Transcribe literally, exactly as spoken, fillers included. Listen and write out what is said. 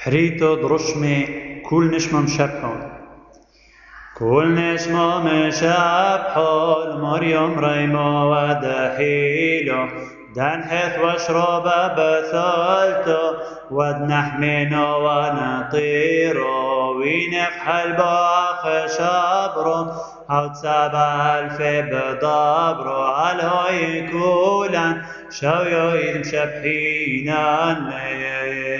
حريتو درشمي كل نشمة مشبحون كل نشمة مشبحون مريم ريمو ودحيلو دنحث واشرب بثلتو ودنحمنو ونطيرو وينفحل باخ شبرو هاو تسابع الف بدبرو على كولان شو يمشبحينا